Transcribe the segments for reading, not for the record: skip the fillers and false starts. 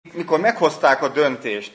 Mikor meghozták a döntést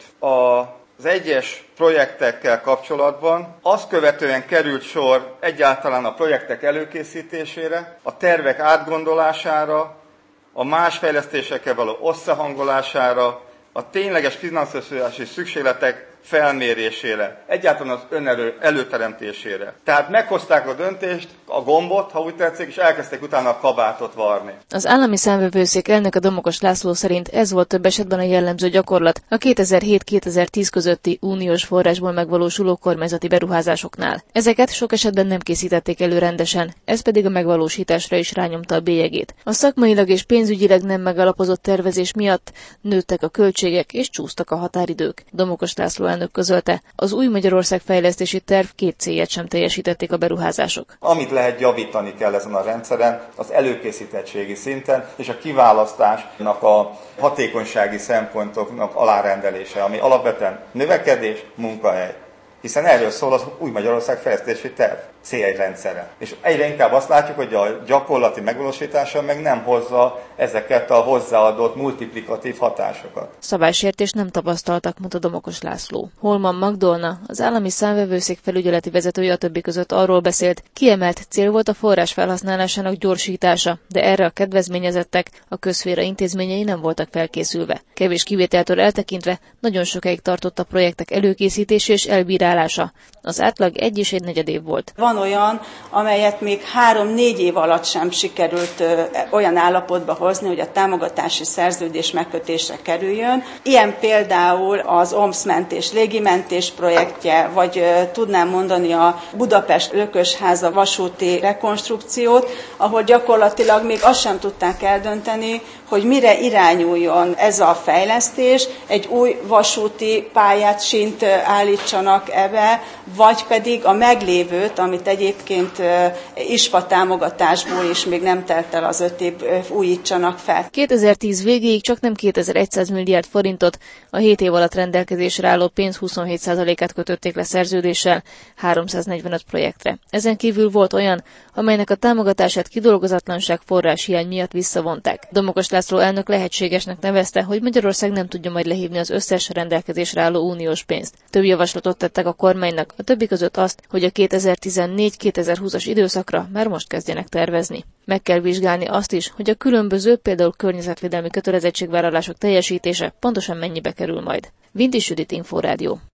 az egyes projektekkel kapcsolatban, azt követően került sor egyáltalán a projektek előkészítésére, a tervek átgondolására, a más fejlesztésekkel való összehangolására, a tényleges finanszírozási szükségletek felmérésére, egyáltalán az önerő előteremtésére. Tehát meghozták a döntést, a gombot, ha úgy tetszik, és elkezdték utána a kabátot varni. Az állami számvevőszék elnöke Domokos László szerint ez volt több esetben a jellemző gyakorlat a 2007-2010 közötti uniós forrásból megvalósuló kormányzati beruházásoknál. Ezeket sok esetben nem készítették elő rendesen, ez pedig a megvalósításra is rányomta a bélyegét. A szakmailag és pénzügyileg nem megalapozott tervezés miatt nőttek a költségek és csúsztak a határidők. Domokos László elnök közölte, az új Magyarország fejlesztési terv 2 célját sem teljesítették a beruházások. Amit lehet javítani kell ezen a rendszeren, az előkészítettségi szinten és a kiválasztásnak a hatékonysági szempontoknak alárendelése, ami alapvetően növekedés, munkahely. Hiszen erről szól az új Magyarország fejlesztési terv célrendszere. És egyre inkább azt látjuk, hogy a gyakorlati megvalósítása meg nem hozza ezeket a hozzáadott multiplikatív hatásokat. Szabálysértést nem tapasztaltak, mondta Domokos László. Holman Magdolna, az állami számvevőszék felügyeleti vezetője a többi között arról beszélt, kiemelt cél volt a forrás felhasználásának gyorsítása, de erre a kedvezményezettek, a közszféra intézményei nem voltak felkészülve. Kevés kivételtől eltekintve nagyon sokáig tartott a projektek előkészítése és elbírálása. Az átlag 1 és 1/4 év volt. Van olyan, amelyet még 3-4 év alatt sem sikerült olyan állapotba hozni, hogy a támogatási szerződés megkötésre kerüljön. Ilyen például az OMSZ-mentés, légimentés projektje, vagy tudnám mondani a Budapest-Lökösháza vasúti rekonstrukciót, ahol gyakorlatilag még azt sem tudták eldönteni, hogy mire irányuljon ez a fejlesztés, egy új vasúti pályát, sínt állítsanak ebbe, vagy pedig a meglévőt, amit egyébként ISPA támogatásból is még nem telt el az 5 év, újítsanak fel. 2010 végéig csak nem 2100 milliárd forintot, a 7 év alatt rendelkezésre álló pénz 27%-át kötötték le szerződéssel 345 projektre. Ezen kívül volt olyan, amelynek a támogatását kidolgozatlanság forráshiány miatt visszavonták. Domokos László elnök lehetségesnek nevezte, hogy Magyarország nem tudja majd lehívni az összes rendelkezésre álló uniós pénzt. Több javaslatot tettek a kormánynak, a többi között azt, hogy a 2014-2020-as időszakra már most kezdjenek tervezni. Meg kell vizsgálni azt is, hogy a különböző, például környezetvédelmi kötelezettségvállalások teljesítése pontosan mennyibe kerül majd. Vinti Judit, Inforádió.